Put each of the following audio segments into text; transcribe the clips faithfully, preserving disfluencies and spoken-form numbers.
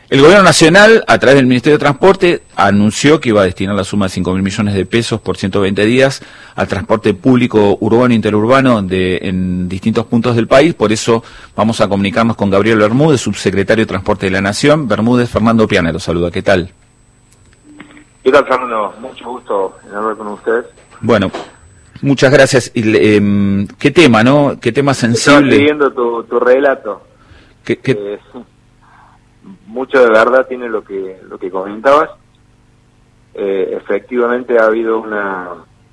El Gobierno Nacional, a través del Ministerio de Transporte, anunció que iba a destinar la suma de cinco mil millones de pesos por ciento veinte días al transporte público urbano e interurbano de, en distintos puntos del país. Por eso vamos a comunicarnos con Gabriel Bermúdez, subsecretario de Transporte de la Nación. Bermúdez, Fernando Piana lo saluda. ¿Qué tal? ¿Qué tal, Fernando? Mucho gusto en hablar con ustedes. Bueno, muchas gracias. Y, eh, ¿Qué tema, no? ¿Qué tema sensible? Estoy siguiendo tu, tu relato. ¿Qué, qué... Eh, mucho de verdad tiene lo que lo que comentabas. Eh, efectivamente ha habido una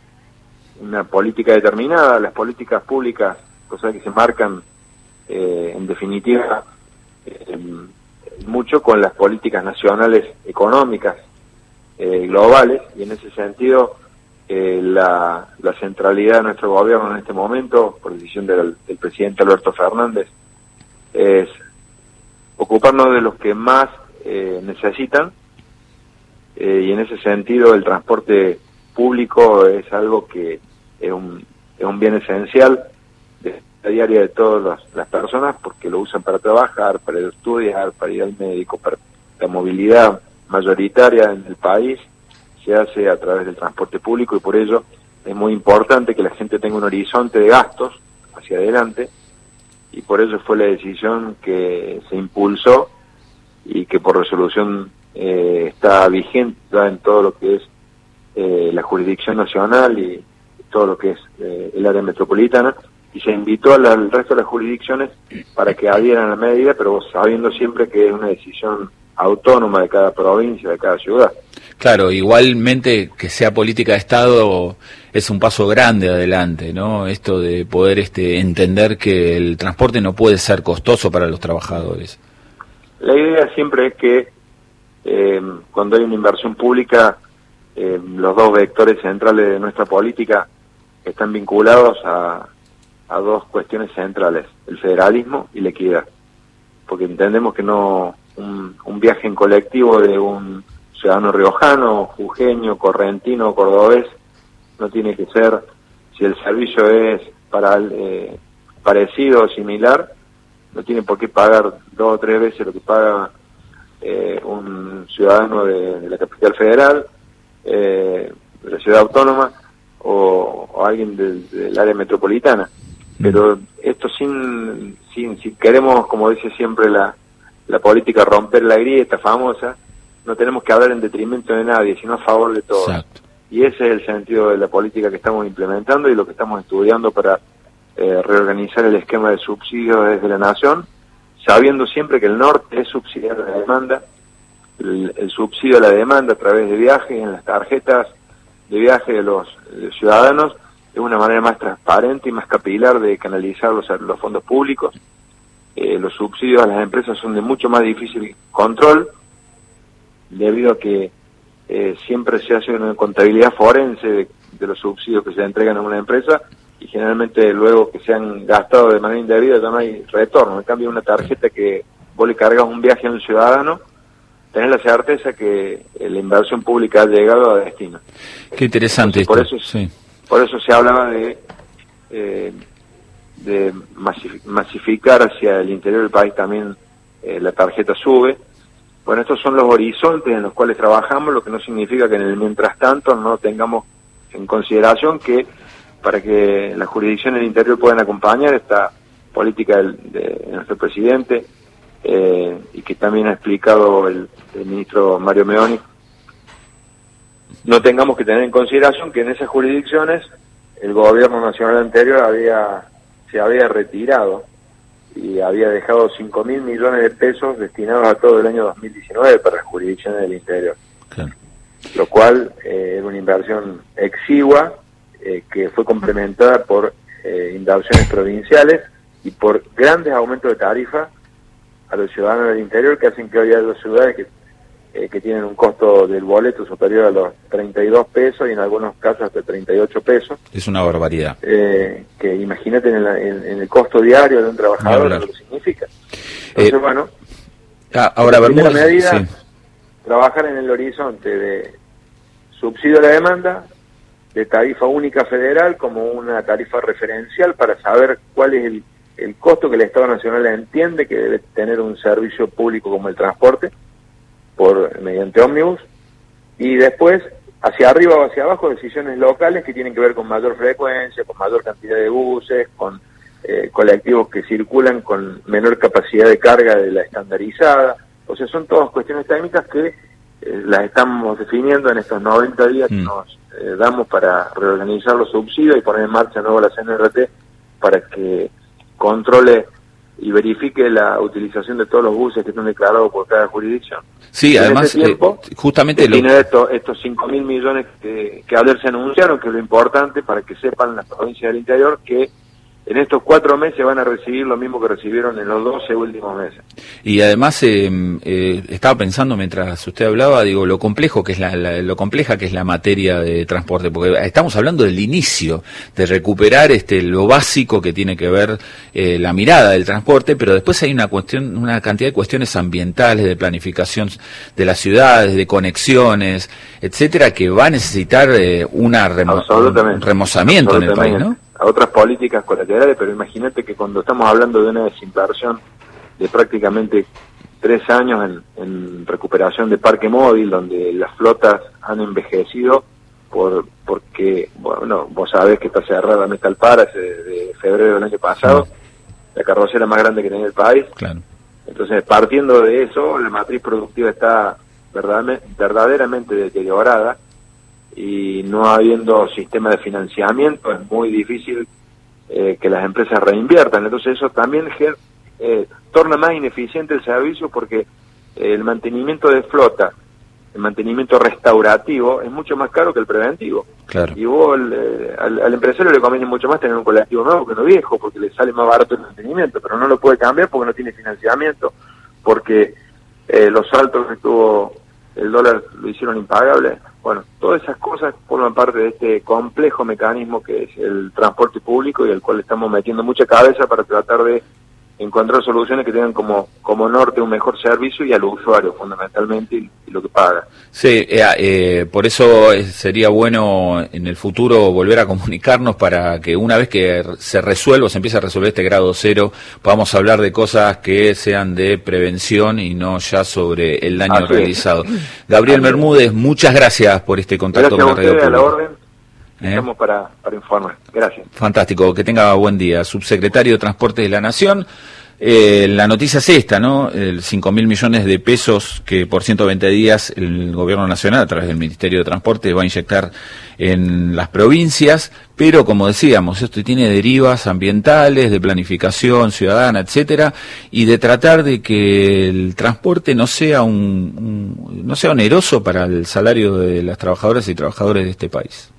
una política determinada. Las políticas públicas, cosas que se marcan eh, en definitiva eh, mucho con las políticas nacionales económicas eh, globales, y en ese sentido eh, la, la centralidad de nuestro gobierno en este momento, por decisión del, del presidente Alberto Fernández, es ocuparnos de los que más eh, necesitan, eh, y en ese sentido el transporte público es algo que es un, es un bien esencial de la diaria de todas las, las personas, porque lo usan para trabajar, para estudiar, para ir al médico, para la movilidad mayoritaria en el país se hace a través del transporte público, y por ello es muy importante que la gente tenga un horizonte de gastos hacia adelante, y por eso fue la decisión que se impulsó y que por resolución eh, está vigente en todo lo que es eh, la jurisdicción nacional y todo lo que es eh, el área metropolitana, y se invitó al, al resto de las jurisdicciones para que adhieran a la medida, pero sabiendo siempre que es una decisión autónoma de cada provincia, de cada ciudad. Claro, igualmente que sea política de Estado es un paso grande adelante, ¿no? Esto de poder este entender que el transporte no puede ser costoso para los trabajadores. La idea siempre es que eh, cuando hay una inversión pública, eh, los dos vectores centrales de nuestra política están vinculados a, a dos cuestiones centrales: el federalismo y la equidad, porque entendemos que no un, un viaje en colectivo de un ciudadano riojano, jujeño, correntino, cordobés, no tiene que ser, si el servicio es para eh, parecido o similar, no tiene por qué pagar dos o tres veces lo que paga eh, un ciudadano de, de la capital federal, eh, de la ciudad autónoma, o, o alguien del, del área metropolitana. Pero esto sin, sin, si queremos, como dice siempre la, la política, romper la grieta famosa, no tenemos que hablar en detrimento de nadie, sino a favor de todos. Exacto. Y ese es el sentido de la política que estamos implementando y lo que estamos estudiando para eh, reorganizar el esquema de subsidios desde la Nación, sabiendo siempre que el norte es subsidiar la demanda, el, el subsidio a la demanda a través de viajes en las tarjetas de viaje de los, de los ciudadanos es una manera más transparente y más capilar de canalizar los, los fondos públicos. Eh, los subsidios a las empresas son de mucho más difícil control, debido a que eh, siempre se hace una contabilidad forense de, de los subsidios que se entregan a una empresa, y generalmente luego que se han gastado de manera indebida ya no hay retorno. En cambio, una tarjeta que vos le cargas un viaje a un ciudadano, tenés la certeza que la inversión pública ha llegado a destino. Qué interesante. Entonces, esto. por eso, sí. por eso se hablaba de eh, de masificar hacia el interior del país también eh, la tarjeta SUBE. Bueno, estos son los horizontes en los cuales trabajamos, lo que no significa que en el mientras tanto no tengamos en consideración que para que las jurisdicciones del interior puedan acompañar esta política del, de nuestro presidente, eh, y que también ha explicado el, el ministro Mario Meoni, no tengamos que tener en consideración que en esas jurisdicciones el gobierno nacional anterior había se había retirado y había dejado cinco mil millones de pesos destinados a todo el año dos mil diecinueve para las jurisdicciones del interior. Claro. Lo cual eh, es una inversión exigua, eh, que fue complementada por eh, inversiones provinciales y por grandes aumentos de tarifa a los ciudadanos del interior, que hacen que hoy haya dos ciudades que, eh, que tienen un costo del boleto superior a los treinta y dos pesos y en algunos casos hasta treinta y ocho pesos. Es una barbaridad. Eh, que imagínate en, la, en, en el costo diario de un trabajador lo que significa. Entonces, eh, bueno, ah, ahora en primera Bermúdez, medida, sí. trabajar en el horizonte de subsidio a la demanda, de tarifa única federal como una tarifa referencial para saber cuál es el, el costo que el Estado Nacional entiende que debe tener un servicio público como el transporte, por mediante ómnibus, y después hacia arriba o hacia abajo decisiones locales que tienen que ver con mayor frecuencia, con mayor cantidad de buses, con eh, colectivos que circulan con menor capacidad de carga de la estandarizada. O sea, son todas cuestiones técnicas que eh, las estamos definiendo en estos noventa días que mm. nos eh, damos para reorganizar los subsidios y poner en marcha de nuevo la C N R T para que controle y verifique la utilización de todos los buses que están declarados por cada jurisdicción. Sí, en además, tiempo, eh, justamente lo... tiene esto, estos cinco mil millones que, que ayer se anunciaron, que es lo importante para que sepan las provincias del interior que en estos cuatro meses van a recibir lo mismo que recibieron en los doce últimos meses. Y además eh, eh, estaba pensando mientras usted hablaba, digo, lo complejo que es la, la, lo compleja que es la materia de transporte, porque estamos hablando del inicio, de recuperar este lo básico que tiene que ver eh, la mirada del transporte, pero después hay una cuestión, una cantidad de cuestiones ambientales, de planificación de las ciudades, de conexiones, etcétera, que va a necesitar eh, una remo un remozamiento en el país, ¿no? A otras políticas colaterales, pero imagínate que cuando estamos hablando de una desinversión de prácticamente tres años en, en recuperación de parque móvil, donde las flotas han envejecido por porque, bueno, vos sabés que está cerrada Metal Para desde de febrero del año pasado, mm. la carrocera más grande que tiene el país. Claro. Entonces, partiendo de eso, la matriz productiva está verdaderamente, verdaderamente deteriorada, y no habiendo sistema de financiamiento es muy difícil eh, que las empresas reinviertan. Entonces eso también eh, torna más ineficiente el servicio, porque eh, el mantenimiento de flota, el mantenimiento restaurativo es mucho más caro que el preventivo. Claro. Y vos el, eh, al, al empresario le conviene mucho más tener un colectivo nuevo que uno viejo, porque le sale más barato el mantenimiento, pero no lo puede cambiar porque no tiene financiamiento, porque eh, los saltos que tuvo el dólar lo hicieron impagable. Bueno, todas esas cosas forman parte de este complejo mecanismo que es el transporte público, y al cual estamos metiendo mucha cabeza para tratar de encontrar soluciones que tengan como como norte un mejor servicio y al usuario fundamentalmente, y, y lo que paga. Sí, eh, eh, por eso sería bueno en el futuro volver a comunicarnos para que una vez que se resuelva, se empiece a resolver este grado cero, podamos hablar de cosas que sean de prevención y no ya sobre el daño Así realizado. Es. Gabriel Así Bermúdez, es. muchas gracias por este contacto gracias con la Radio Pública. A la orden. Estamos ¿Eh? para, para informar. Gracias. Fantástico, que tenga buen día. Subsecretario de Transporte de la Nación. Eh, la noticia es esta, ¿no? El cinco mil millones de pesos que por ciento veinte días el Gobierno Nacional, a través del Ministerio de Transporte, va a inyectar en las provincias, pero como decíamos, esto tiene derivas ambientales, de planificación ciudadana, etcétera, y de tratar de que el transporte no sea un, un no sea oneroso para el salario de las trabajadoras y trabajadores de este país.